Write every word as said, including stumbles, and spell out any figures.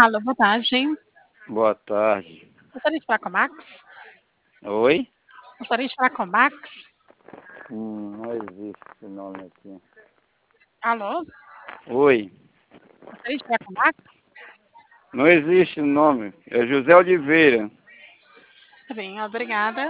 Alô, boa tarde. Boa tarde. Gostaria de falar com o Max? Oi? Gostaria de falar com o Max? Hum, não existe esse nome aqui. Alô? Oi? Gostaria de falar com o Max? Não existe o nome. É José Oliveira. Tá bem, obrigada.